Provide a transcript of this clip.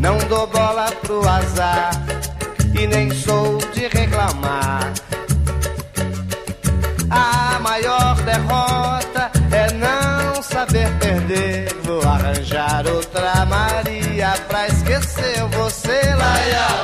não dou bola pro azar e nem sou de reclamar. A maior derrota é não saber perder. Vou arranjar outra Maria pra esquecer você, laia.